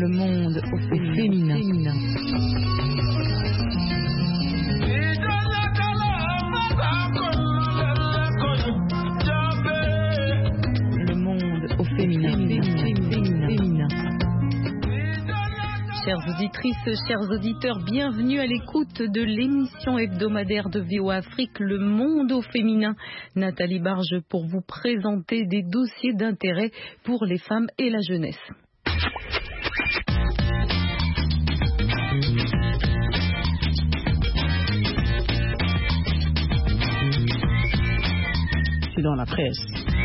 monde au féminin. Le monde au féminin. Chères auditrices, chers auditeurs, bienvenue à l'écoute de l'émission hebdomadaire de VOA Afrique, Le Monde au féminin. Nathalie Barge pour vous présenter des dossiers d'intérêt pour les femmes et la jeunesse. C'est dans la presse.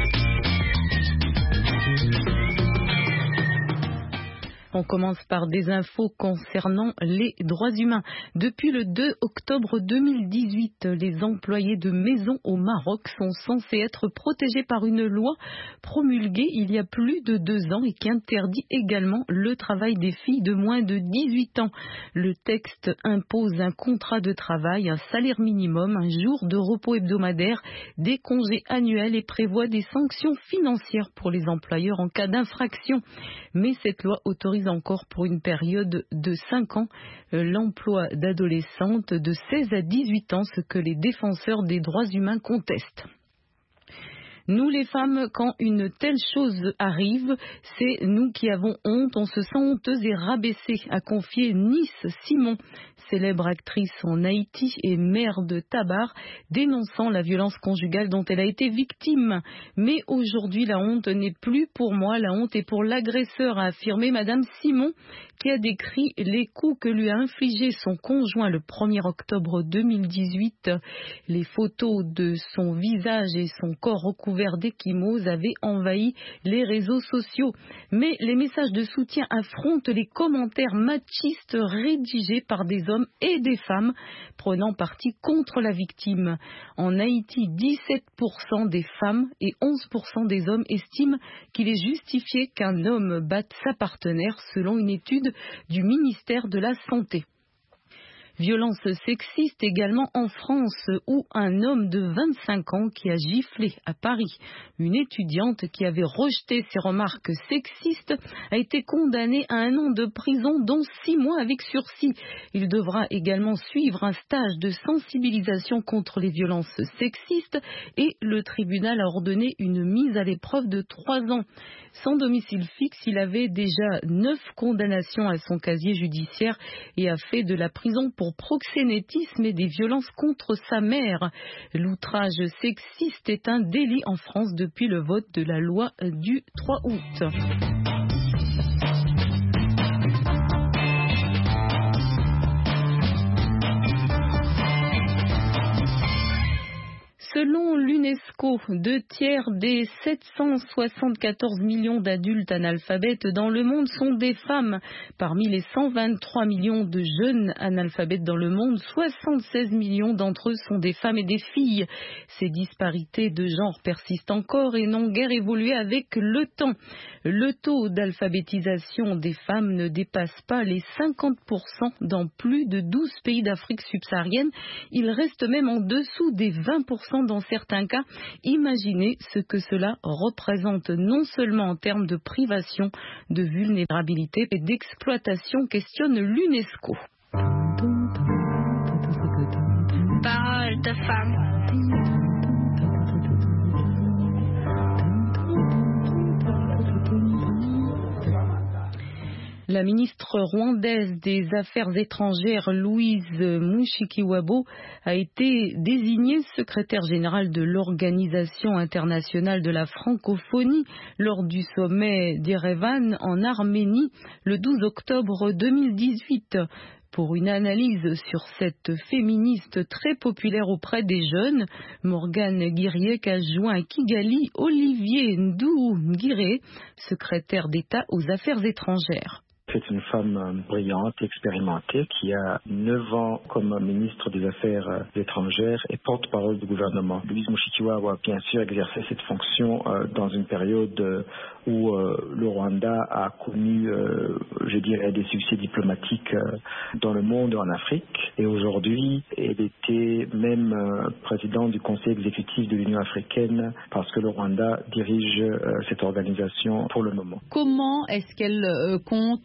On commence par des infos concernant les droits humains. Depuis le 2 octobre 2018, les employés de maison au Maroc sont censés être protégés par une loi promulguée il y a plus de 2 ans et qui interdit également le travail des filles de moins de 18 ans. Le texte impose un contrat de travail, un salaire minimum, un jour de repos hebdomadaire, des congés annuels et prévoit des sanctions financières pour les employeurs en cas d'infraction. Mais cette loi autorise encore pour une période de 5 ans l'emploi d'adolescentes de 16 à 18 ans, ce que les défenseurs des droits humains contestent. Nous les femmes, quand une telle chose arrive, c'est nous qui avons honte, on se sent honteuse et rabaissée, a confié Nice Simon, célèbre actrice en Haïti et mère de Tabar, dénonçant la violence conjugale dont elle a été victime. Mais aujourd'hui, la honte n'est plus pour moi, la honte est pour l'agresseur, a affirmé Madame Simon, qui a décrit les coups que lui a infligés son conjoint le 1er octobre 2018. Les photos de son visage et son corps recouverts d'ecchymoses avaient envahi les réseaux sociaux. Mais les messages de soutien affrontent les commentaires machistes rédigés par des hommes et des femmes prenant parti contre la victime. En Haïti, 17% des femmes et 11% des hommes estiment qu'il est justifié qu'un homme batte sa partenaire selon une étude du ministère de la Santé. Violence sexiste également en France où un homme de 25 ans qui a giflé à Paris une étudiante qui avait rejeté ses remarques sexistes a été condamné à 1 an de prison dont 6 mois avec sursis. Il devra également suivre un stage de sensibilisation contre les violences sexistes et le tribunal a ordonné une mise à l'épreuve de 3 ans. Sans domicile fixe, il avait déjà 9 condamnations à son casier judiciaire et a fait de la prison pour proxénétisme et des violences contre sa mère. L'outrage sexiste est un délit en France depuis le vote de la loi du 3 août. Selon l'UNESCO, 2 tiers des 774 millions d'adultes analphabètes dans le monde sont des femmes. Parmi les 123 millions de jeunes analphabètes dans le monde, 76 millions d'entre eux sont des femmes et des filles. Ces disparités de genre persistent encore et n'ont guère évolué avec le temps. Le taux d'alphabétisation des femmes ne dépasse pas les 50% dans plus de 12 pays d'Afrique subsaharienne. Il reste même en dessous des 20% dans certains cas. Imaginez ce que cela représente non seulement en termes de privation, de vulnérabilité et d'exploitation, questionne l'UNESCO. Parole de femme. La ministre rwandaise des Affaires étrangères, Louise Mushikiwabo, a été désignée secrétaire générale de l'Organisation internationale de la francophonie lors du sommet d'Erevan en Arménie le 12 octobre 2018. Pour une analyse sur cette féministe très populaire auprès des jeunes, Morgane Guiriec a joint à Kigali Olivier Nduhungire, secrétaire d'État aux Affaires étrangères. C'est une femme brillante, expérimentée, qui a 9 ans comme ministre des Affaires étrangères et porte-parole du gouvernement. Louise Mushikiwabo a bien sûr exercé cette fonction dans une période où le Rwanda a connu, je dirais, des succès diplomatiques dans le monde et en Afrique. Et aujourd'hui, elle était même présidente du Conseil exécutif de l'Union africaine parce que le Rwanda dirige cette organisation pour le moment. Comment est-ce qu'elle compte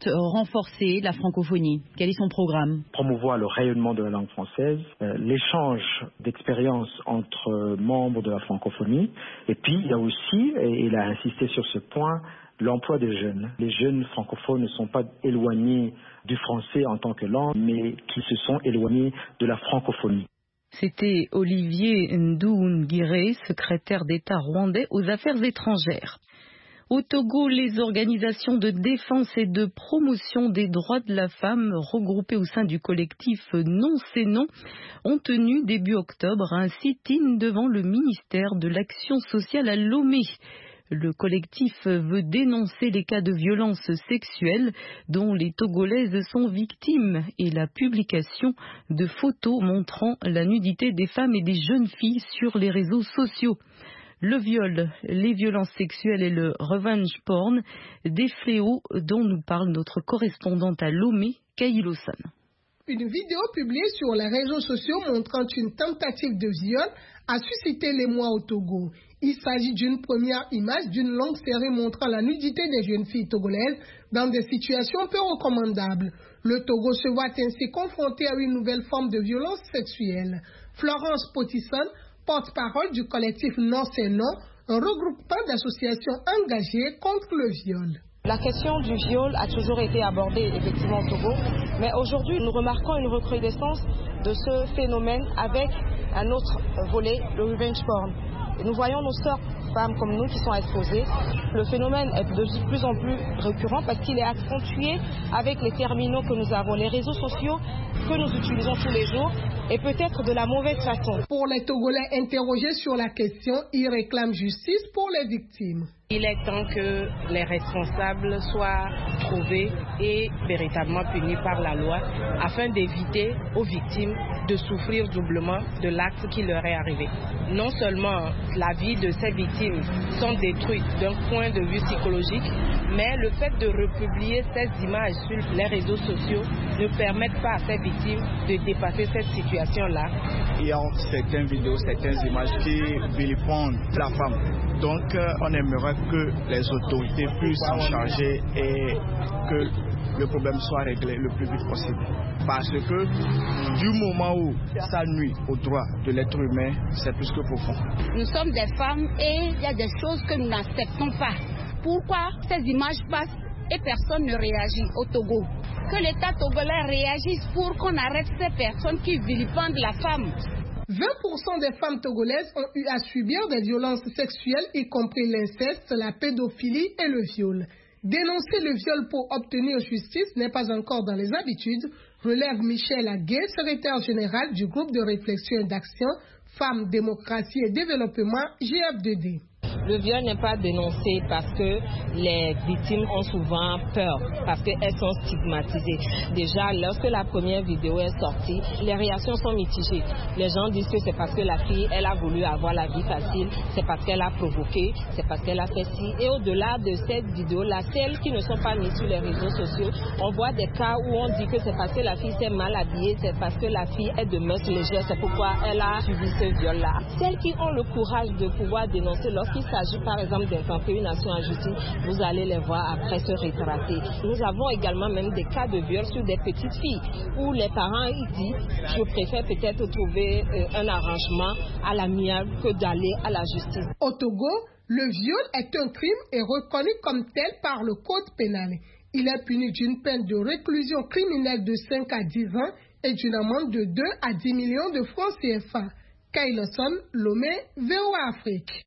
renforcer la francophonie? Quel est son programme? Promouvoir le rayonnement de la langue française, l'échange d'expériences entre membres de la francophonie. Et puis, il y a aussi, et il a insisté sur ce point, l'emploi des jeunes. Les jeunes francophones ne sont pas éloignés du français en tant que langue, mais qui se sont éloignés de la francophonie. C'était Olivier Nduhungirehe, secrétaire d'État rwandais aux Affaires étrangères. Au Togo, les organisations de défense et de promotion des droits de la femme, regroupées au sein du collectif Non c'est non, ont tenu début octobre un sit-in devant le ministère de l'Action sociale à Lomé. Le collectif veut dénoncer les cas de violences sexuelles dont les Togolaises sont victimes et la publication de photos montrant la nudité des femmes et des jeunes filles sur les réseaux sociaux. Le viol, les violences sexuelles et le revenge porn, des fléaux dont nous parle notre correspondante à Lomé, Kaï Lawson. Une vidéo publiée sur les réseaux sociaux montrant une tentative de viol a suscité l'émoi au Togo. Il s'agit d'une première image d'une longue série montrant la nudité des jeunes filles togolaises dans des situations peu recommandables. Le Togo se voit ainsi confronté à une nouvelle forme de violence sexuelle. Florence Potisson, porte-parole du collectif Non c'est non, un regroupement d'associations engagées contre le viol. La question du viol a toujours été abordée effectivement au Togo, mais aujourd'hui nous remarquons une recrudescence de ce phénomène avec un autre volet, le revenge porn. Et nous voyons nos sœurs femmes comme nous qui sont exposées. Le phénomène est de plus en plus récurrent parce qu'il est accentué avec les terminaux que nous avons, les réseaux sociaux que nous utilisons tous les jours et peut-être de la mauvaise façon. Pour les Togolais interrogés sur la question, ils réclament justice pour les victimes. Il est temps que les responsables soient trouvés et véritablement punis par la loi afin d'éviter aux victimes de souffrir doublement de l'acte qui leur est arrivé. Non seulement la vie de ces victimes sont détruites d'un point de vue psychologique, mais le fait de republier ces images sur les réseaux sociaux ne permettent pas à ces victimes de dépasser cette situation-là. Il y a certaines vidéos, certaines images qui vilipendent la femme. Donc on aimerait que les autorités puissent s'en charger et que le problème soit réglé le plus vite possible. Parce que du moment où ça nuit aux droits de l'être humain, c'est plus que profond. Nous sommes des femmes et il y a des choses que nous n'acceptons pas. Pourquoi ces images passent et personne ne réagit au Togo? Que l'État togolais réagisse pour qu'on arrête ces personnes qui vilipendent la femme. 20% des femmes togolaises ont eu à subir des violences sexuelles, y compris l'inceste, la pédophilie et le viol. Dénoncer le viol pour obtenir justice n'est pas encore dans les habitudes, relève Michel Aguet, secrétaire général du groupe de réflexion et d'action Femmes, Démocratie et Développement, GF2D. Le viol n'est pas dénoncé parce que les victimes ont souvent peur, parce qu'elles sont stigmatisées. Déjà, lorsque la première vidéo est sortie, les réactions sont mitigées. Les gens disent que c'est parce que la fille, elle a voulu avoir la vie facile, c'est parce qu'elle a provoqué, c'est parce qu'elle a fait ci. Et au-delà de cette vidéo-là, celles qui ne sont pas mises sur les réseaux sociaux, on voit des cas où on dit que c'est parce que la fille s'est mal habillée, c'est parce que la fille est de mœurs légères, c'est pourquoi elle a subi ce viol-là. Celles qui ont le courage de pouvoir dénoncer lorsqu'il s'agit par exemple d'infliger une action en justice, vous allez les voir après se rétracter. Nous avons également même des cas de viol sur des petites filles où les parents disent je préfère peut-être trouver un arrangement à l'amiable que d'aller à la justice. Au Togo, le viol est un crime et reconnu comme tel par le code pénal. Il est puni d'une peine de réclusion criminelle de 5 à 10 ans et d'une amende de 2 à 10 millions de francs CFA. Kaï Lawson, Lomé, VOA Afrique.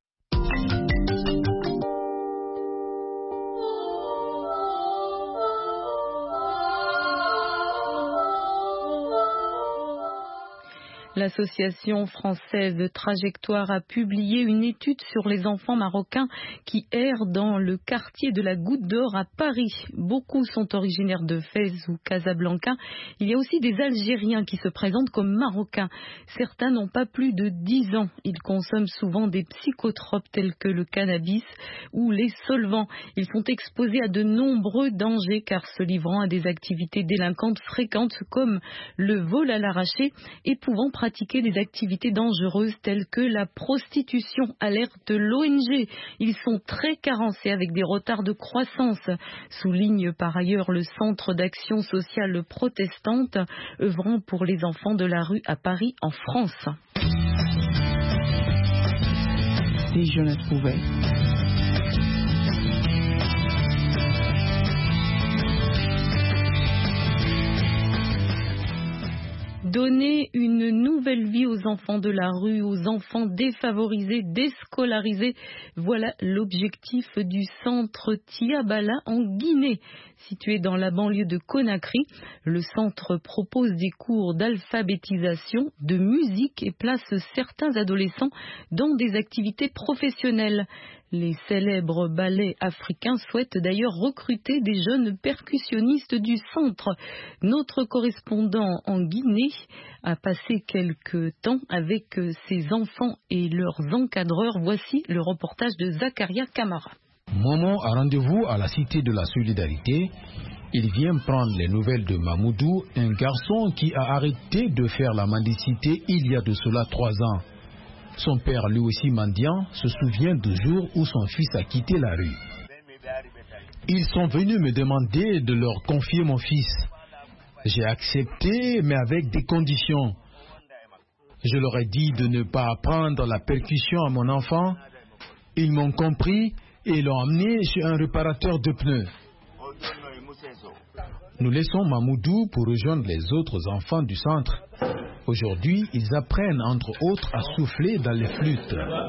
L'association française de Trajectoire a publié une étude sur les enfants marocains qui errent dans le quartier de la Goutte d'Or à Paris. Beaucoup sont originaires de Fès ou Casablanca. Il y a aussi des Algériens qui se présentent comme marocains. Certains n'ont pas plus de 10 ans. Ils consomment souvent des psychotropes tels que le cannabis ou les solvants. Ils sont exposés à de nombreux dangers car se livrant à des activités délinquantes fréquentes comme le vol à l'arraché et pouvant pratiquer des activités dangereuses telles que la prostitution, alerte l'ONG. Ils sont très carencés avec des retards de croissance, souligne par ailleurs le Centre d'action sociale protestante, œuvrant pour les enfants de la rue à Paris, en France. Si je le trouvais. Donner une nouvelle vie aux enfants de la rue, aux enfants défavorisés, déscolarisés. Voilà l'objectif du centre Tiabala en Guinée. Situé dans la banlieue de Conakry, le centre propose des cours d'alphabétisation, de musique et place certains adolescents dans des activités professionnelles. Les célèbres ballets africains souhaitent d'ailleurs recruter des jeunes percussionnistes du centre. Notre correspondant en Guinée a passé quelques temps avec ses enfants et leurs encadreurs. Voici le reportage de Zakaria Kamara. Momo a rendez-vous à la Cité de la Solidarité. Il vient prendre les nouvelles de Mamoudou, un garçon qui a arrêté de faire la mendicité il y a de cela 3 ans. Son père, lui aussi mendiant, se souvient du jour où son fils a quitté la rue. Ils sont venus me demander de leur confier mon fils. J'ai accepté, mais avec des conditions. Je leur ai dit de ne pas apprendre la percussion à mon enfant. Ils m'ont compris et l'ont emmené chez un réparateur de pneus. Nous laissons Mamoudou pour rejoindre les autres enfants du centre. Aujourd'hui, ils apprennent entre autres à souffler dans les flûtes.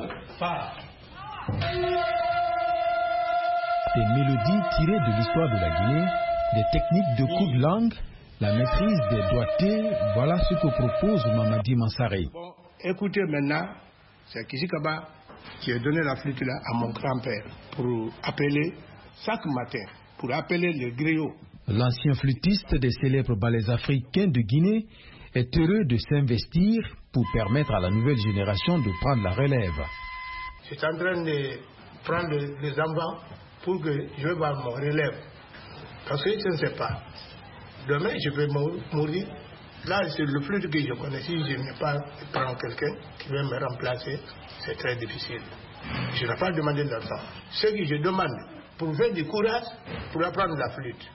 Des mélodies tirées de l'histoire de la Guinée, des techniques de coups de langue, la maîtrise des doigtés, voilà ce que propose Mamadi Mansaré. Bon, écoutez maintenant, c'est Kishikaba qui a donné la flûte là à mon grand-père pour appeler chaque matin, pour appeler les griots. L'ancien flûtiste des célèbres ballets africains de Guinée est heureux de s'investir pour permettre à la nouvelle génération de prendre la relève. Je suis en train de prendre les enfants pour que je vais voir mon relève. Parce que je ne sais pas. Demain, je vais mourir. Là, c'est le flûte que je connais. Si je n'ai pas prendre quelqu'un qui va me remplacer, c'est très difficile. Je n'ai pas demandé d'argent. Ce que je demande, pour faire du courage, pour apprendre la flûte.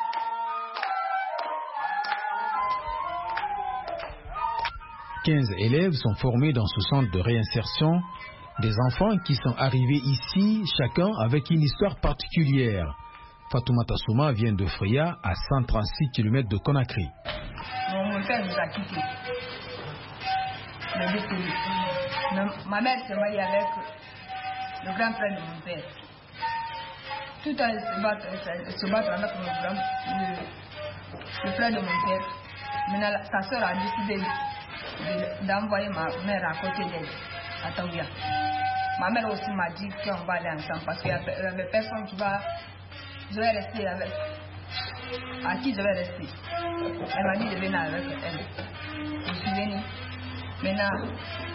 « 15 élèves sont formés dans ce centre de réinsertion, des enfants qui sont arrivés ici, chacun avec une histoire particulière. Fatoumata Souma vient de Freya, à 136 km de Conakry. Mon père nous a quittés. Ma mère s'est mariée avec le grand frère de mon père. Tout à se battre avec le frère de mon père. Maintenant, sa soeur a décidé d'envoyer ma mère à côté d'elle, à Taouya. Ma mère aussi m'a dit qu'on va aller ensemble parce qu'il n'y avait personne qui va... Je vais rester avec... À qui je vais rester? Elle m'a dit de venir avec elle. Je suis venue. Maintenant,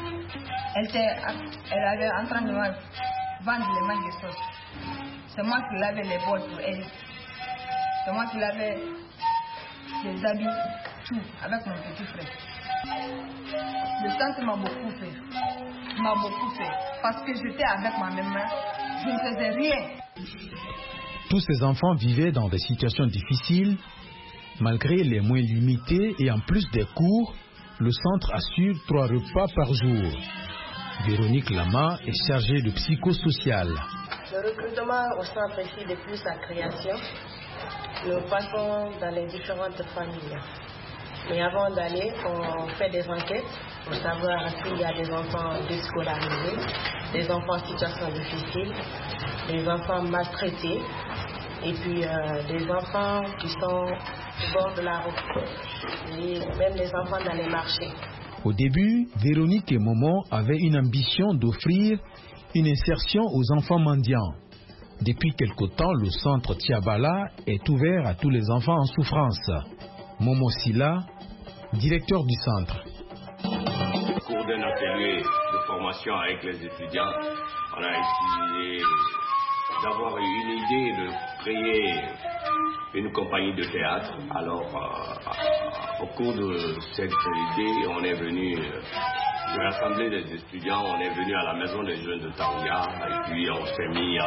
elle avait en train de vendre les mangues de sauce. C'est moi qui lavais les bols pour elle. C'est moi qui lavais les habits, tout, avec mon petit frère. Le centre m'a beaucoup fait. Parce que j'étais avec ma maman, je ne faisais rien. Tous ces enfants vivaient dans des situations difficiles. Malgré les moyens limités et en plus des cours, le centre assure 3 repas par jour. Véronique Lama est chargée de psychosocial. Le recrutement au centre ici depuis sa création, nous passons dans les différentes familles. Mais avant d'aller, on fait des enquêtes pour savoir s'il y a des enfants déscolarisés, des enfants en situation difficile, des enfants maltraités et puis des enfants qui sont au bord de la route et même des enfants dans les marchés. Au début, Véronique et Momo avaient une ambition d'offrir une insertion aux enfants mendiants. Depuis quelque temps, le centre Tiabala est ouvert à tous les enfants en souffrance. Momo Silla, directeur du centre. Au cours d'un atelier de formation avec les étudiants, on a essayé d'avoir une idée de créer une compagnie de théâtre. Alors, au cours de cette idée, on est venu, j'ai rassemblé les étudiants, on est venu à la maison des jeunes de Taouya, et puis on s'est mis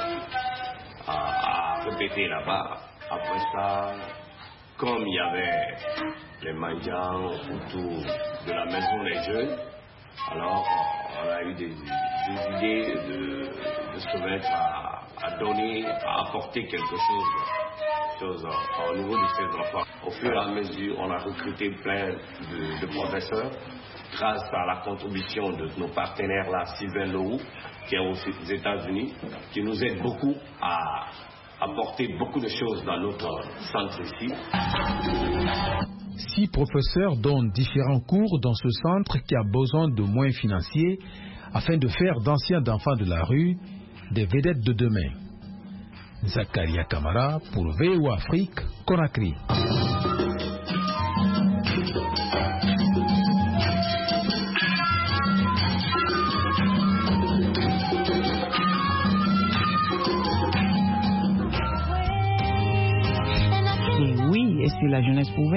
à répéter là-bas. Après ça, comme il y avait les mendiants autour de la maison des jeunes, alors on a eu des idées de se mettre à donner, à apporter quelque chose au niveau de ces enfants. Au fur et à mesure, on a recruté plein de professeurs grâce à la contribution de nos partenaires là, Sylvain Leroux, qui est aux États-Unis, qui nous aide beaucoup à apporter beaucoup de choses dans notre centre ici. 6 professeurs donnent différents cours dans ce centre qui a besoin de moyens financiers afin de faire d'anciens enfants de la rue des vedettes de demain. Zakaria Kamara pour VOA Afrique, Conakry. Et oui, et si la jeunesse pouvait.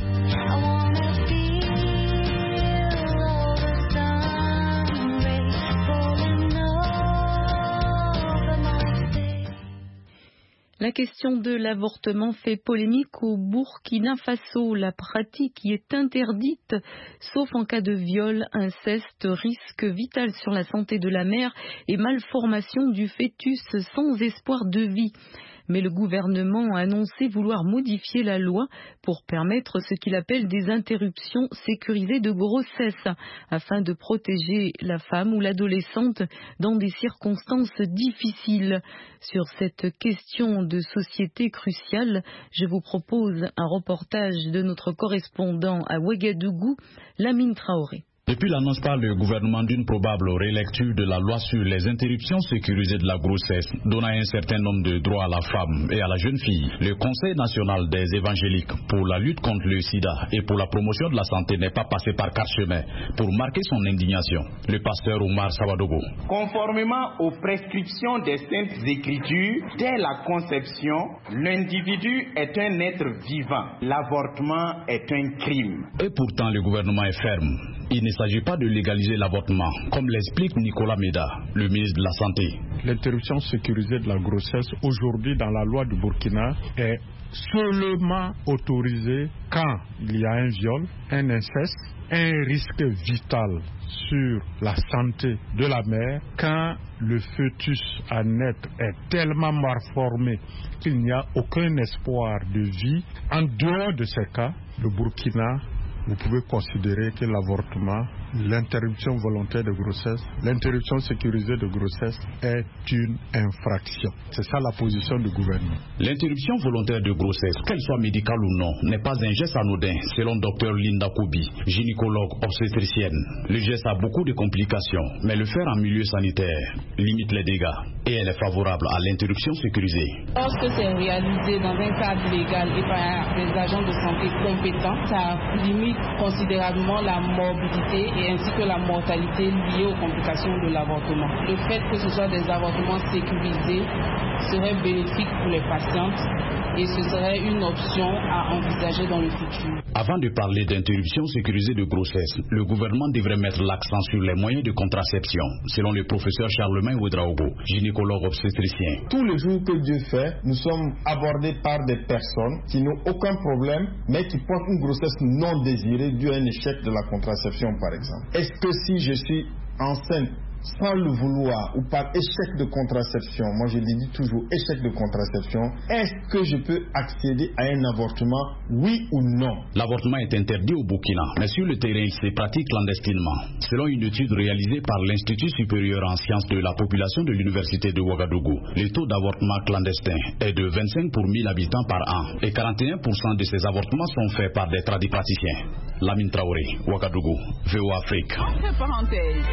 La question de l'avortement fait polémique au Burkina Faso. La pratique y est interdite, sauf en cas de viol, inceste, risque vital sur la santé de la mère et malformation du fœtus sans espoir de vie. Mais le gouvernement a annoncé vouloir modifier la loi pour permettre ce qu'il appelle des interruptions sécurisées de grossesse, afin de protéger la femme ou l'adolescente dans des circonstances difficiles. Sur cette question de société cruciale, je vous propose un reportage de notre correspondant à Ouagadougou, Lamine Traoré. Depuis l'annonce par le gouvernement d'une probable rélecture de la loi sur les interruptions sécurisées de la grossesse, donnant un certain nombre de droits à la femme et à la jeune fille, le Conseil national des évangéliques pour la lutte contre le sida et pour la promotion de la santé n'est pas passé par quatre chemins pour marquer son indignation. Le pasteur Oumar Sawadogo. Conformément aux prescriptions des Saintes Écritures, dès la conception, l'individu est un être vivant. L'avortement est un crime. Et pourtant, le gouvernement est ferme. Il ne s'agit pas de légaliser l'avortement, comme l'explique Nicolas Meda, le ministre de la Santé. L'interruption sécurisée de la grossesse, aujourd'hui dans la loi du Burkina, est seulement autorisée quand il y a un viol, un inceste, un risque vital sur la santé de la mère, quand le fœtus à naître est tellement malformé qu'il n'y a aucun espoir de vie. En dehors de ces cas, le Burkina, vous pouvez considérer que l'avortement, l'interruption volontaire de grossesse, l'interruption sécurisée de grossesse est une infraction. C'est ça la position du gouvernement. L'interruption volontaire de grossesse, qu'elle soit médicale ou non, n'est pas un geste anodin, selon Dr Linda Koubi, gynécologue obstétricienne. Le geste a beaucoup de complications, mais le faire en milieu sanitaire limite les dégâts. Et elle est favorable à l'interruption sécurisée. Lorsque c'est réalisé dans un cadre légal et par des agents de santé compétents, ça limite considérablement la morbidité et ainsi que la mortalité liée aux complications de l'avortement. Le fait que ce soit des avortements sécurisés serait bénéfique pour les patientes et ce serait une option à envisager dans le futur. Avant de parler d'interruption sécurisée de grossesse, le gouvernement devrait mettre l'accent sur les moyens de contraception, selon le professeur Charlemagne Ouedraogo, gynécologue obstétricien. Tous les jours que Dieu fait, nous sommes abordés par des personnes qui n'ont aucun problème, mais qui portent une grossesse non désirée due à un échec de la contraception, par exemple. Est-ce que si je suis enceinte sans le vouloir ou par échec de contraception, moi je le dis toujours échec de contraception, est-ce que je peux accéder à un avortement, oui ou non? L'avortement est interdit au Burkina, mais sur le terrain il se pratique clandestinement. Selon une étude réalisée par l'Institut supérieur en sciences de la population de l'Université de Ouagadougou, le taux d'avortement clandestin est de 25 pour 1000 habitants par an et 41% de ces avortements sont faits par des tradipraticiens. Lamine Traoré, Ouagadougou, VOA Afrique. Entre parenthèses.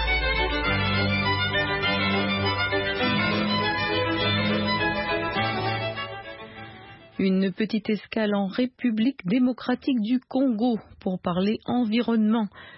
Une petite escale en République démocratique du Congo pour parler environnement.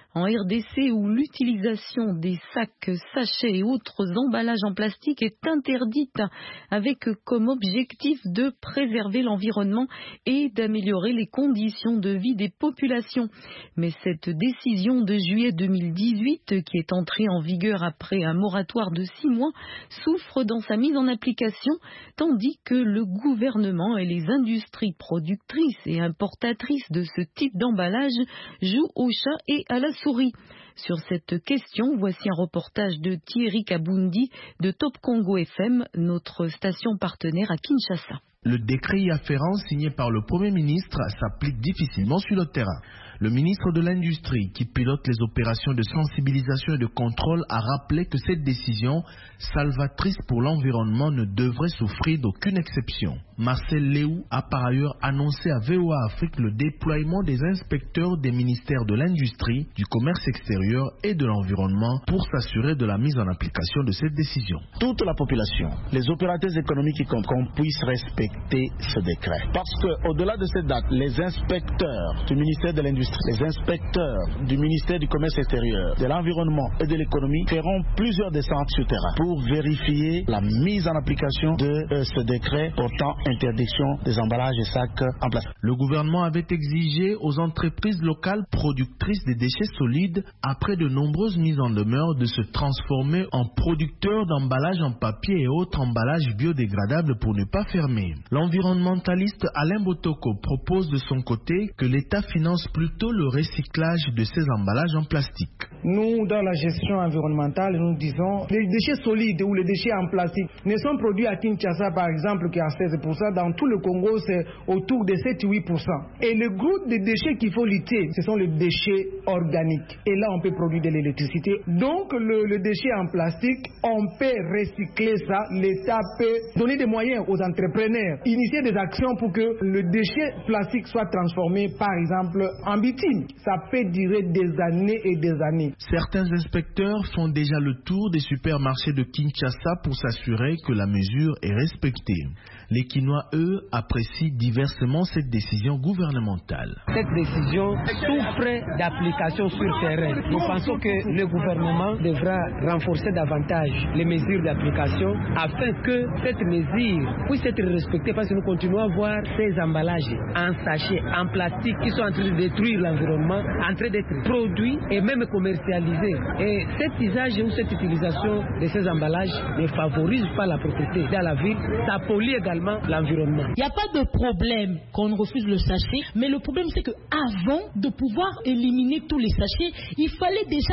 En RDC, où l'utilisation des sacs, sachets et autres emballages en plastique est interdite, avec comme objectif de préserver l'environnement et d'améliorer les conditions de vie des populations. Mais cette décision de juillet 2018, qui est entrée en vigueur après un moratoire de 6 mois, souffre dans sa mise en application, tandis que le gouvernement et les industries productrices et importatrices de ce type d'emballage jouent au chat et à la souris. Sur cette question, voici un reportage de Thierry Kabundi de Top Congo FM, notre station partenaire à Kinshasa. Le décret y afférent signé par le Premier ministre s'applique difficilement sur le terrain. Le ministre de l'Industrie, qui pilote les opérations de sensibilisation et de contrôle, a rappelé que cette décision, salvatrice pour l'environnement, ne devrait souffrir d'aucune exception. Marcel Léou a par ailleurs annoncé à VOA Afrique le déploiement des inspecteurs des ministères de l'Industrie, du Commerce extérieur et de l'Environnement pour s'assurer de la mise en application de cette décision. Toute la population, les opérateurs économiques, qu'on puisse respecter ce décret. Parce qu'au-delà de cette date, les inspecteurs du ministère de l'Industrie, les inspecteurs du ministère du Commerce extérieur, de l'Environnement et de l'Économie feront plusieurs descentes sur terrain pour vérifier la mise en application de ce décret portant interdiction des emballages et sacs en plastique. Le gouvernement avait exigé aux entreprises locales productrices des déchets solides, après de nombreuses mises en demeure, de se transformer en producteurs d'emballages en papier et autres emballages biodégradables pour ne pas fermer. L'environnementaliste Alain Botoko propose de son côté que l'État finance plutôt le recyclage de ces emballages en plastique. Nous, dans la gestion environnementale, nous disons les déchets solides ou les déchets en plastique ne sont produits à Kinshasa, par exemple, qui est à 16%. Dans tout le Congo, c'est autour de 7-8%. Et le groupe de déchets qu'il faut lutter, ce sont les déchets organiques. Et là, on peut produire de l'électricité. Donc, le déchet en plastique, on peut recycler ça. L'État peut donner des moyens aux entrepreneurs, initier des actions pour que le déchet plastique soit transformé, par exemple, en bitine. Ça peut durer des années et des années. Certains inspecteurs font déjà le tour des supermarchés de Kinshasa pour s'assurer que la mesure est respectée. Les Kinois, eux, apprécient diversement cette décision gouvernementale. Cette décision souffre d'application sur terrain. Nous pensons que le gouvernement devra renforcer davantage les mesures d'application afin que cette mesure puisse être respectée, parce que nous continuons à voir ces emballages en sachets, en plastique qui sont en train de détruire l'environnement, en train d'être produits et même commercialisés. Et cet usage ou cette utilisation de ces emballages ne favorise pas la propriété dans la ville, ça pollue également l'environnement. Il n'y a pas de problème qu'on refuse le sachet, mais le problème c'est qu'avant de pouvoir éliminer tous les sachets, il fallait déjà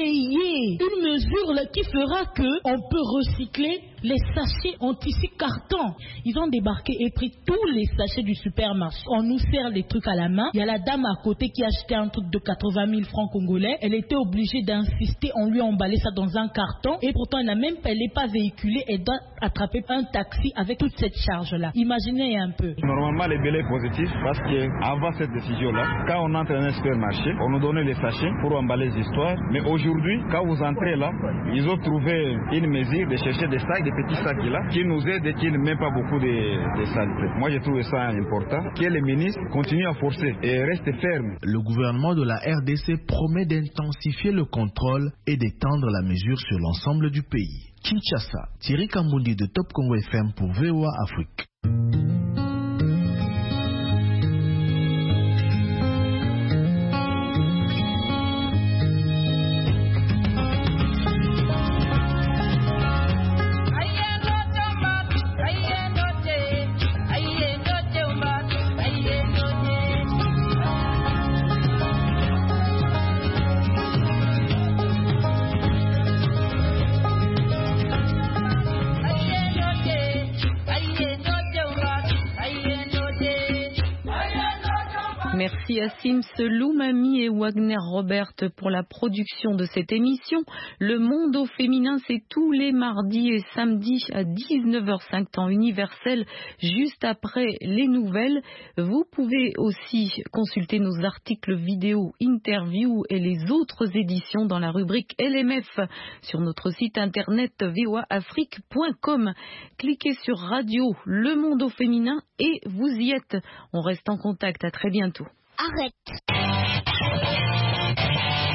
créer une mesure qui fera qu'on peut recycler les sachets en tissu carton. Ils ont débarqué et pris tous les sachets du supermarché. On nous sert les trucs à la main. Il y a la dame à côté qui a acheté un truc de 80 000 francs congolais. Elle était obligée d'insister. On lui a emballé ça dans un carton. Et pourtant, elle n'est pas véhiculée. Elle doit attraper un taxi avec toute cette charge-là. Imaginez un peu. Normalement, les délais positifs, parce qu'avant cette décision-là, quand on entre dans un supermarché, on nous donnait les sachets pour emballer les histoires. Mais aujourd'hui, quand vous entrez là, ils ont trouvé une mesure de chercher des sacs, des petits sacs là, qui nous aident et qui ne mettent pas beaucoup de saleté. Moi, j'ai trouvé ça important, que les ministres continuent à forcer et restent fermes. Le gouvernement de la RDC promet d'intensifier le contrôle et d'étendre la mesure sur l'ensemble du pays. Kinshasa, Thierry Kambundi de Top Congo FM pour VOA Afrique. Merci à Sims Loumami et Wagner Robert pour la production de cette émission. Le Monde au féminin, c'est tous les mardis et samedis à 19h05 temps universel, juste après les nouvelles. Vous pouvez aussi consulter nos articles vidéo, interviews et les autres éditions dans la rubrique LMF sur notre site internet voaafrique.com. Cliquez sur Radio Le Monde au féminin et vous y êtes. On reste en contact. À très bientôt. Arrête.